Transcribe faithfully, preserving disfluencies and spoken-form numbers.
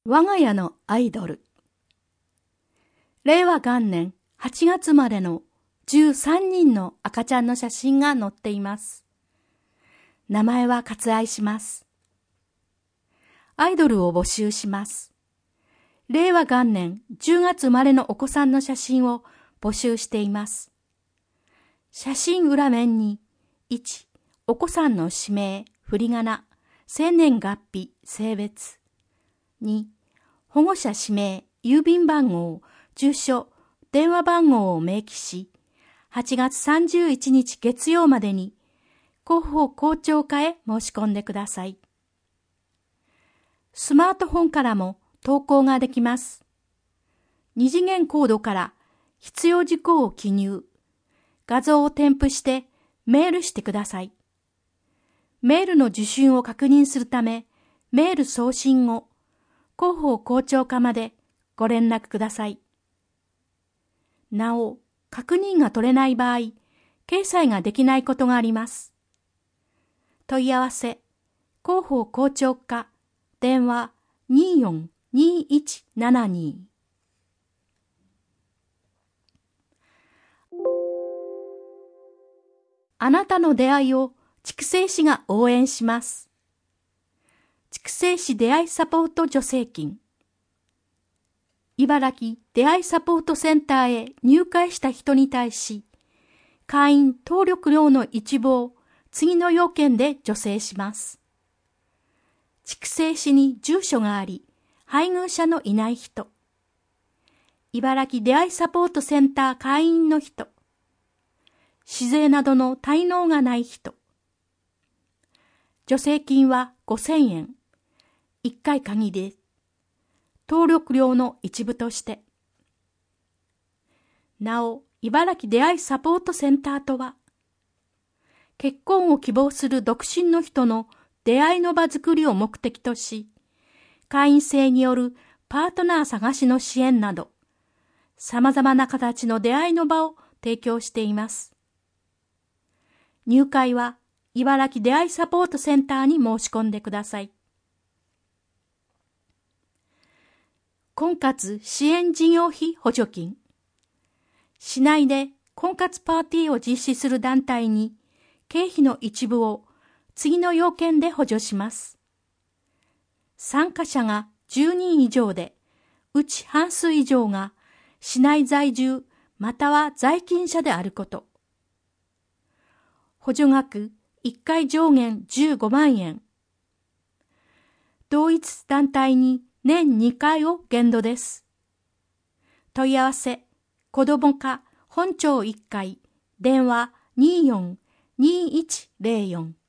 我が家のアイドル。れいわ元年はちがつまでのじゅうさんにんの赤ちゃんの写真が載っています。名前は割愛します。アイドルを募集します。れいわ元年じゅうがつ生まれのお子さんの写真を募集しています。写真裏面にいち、お子さんの氏名、振り仮名、生年月日、性別。に、保護者氏名、郵便番号、住所、電話番号を明記し、はちがつさんじゅういちにち月曜までに広報校長課へ申し込んでください。スマートフォンからも投稿ができます。二次元コードから必要事項を記入、画像を添付してメールしてください。メールの受信を確認するため、メール送信後、広報校長課までご連絡ください。なお、確認が取れない場合、掲載ができないことがあります。問い合わせ、広報校長課、電話にーよんにーいちななに。あなたの出会いを筑西市が応援します。筑西市出会いサポート助成金。茨城出会いサポートセンターへ入会した人に対し、会員登録料の一部を次の要件で助成します。筑西市に住所があり、配偶者のいない人。茨城出会いサポートセンター会員の人。市税などの滞納がない人。助成金はごせんえん。いっかい限りです。登録料の一部として。なお、茨城出会いサポートセンターとは、結婚を希望する独身の人の出会いの場づくりを目的とし、会員制によるパートナー探しの支援など、様々な形の出会いの場を提供しています。入会は、茨城出会いサポートセンターに申し込んでください。婚活支援事業費補助金。市内で婚活パーティーを実施する団体に経費の一部を次の要件で補助します。参加者がじゅうにん以上で、うち半数以上が市内在住または在勤者であること。補助額いっかい上限じゅうごまんえん。同一団体に年にかいを限度です。問い合わせ、子ども課本町いっかい、電話にーよんにーいちぜろよん。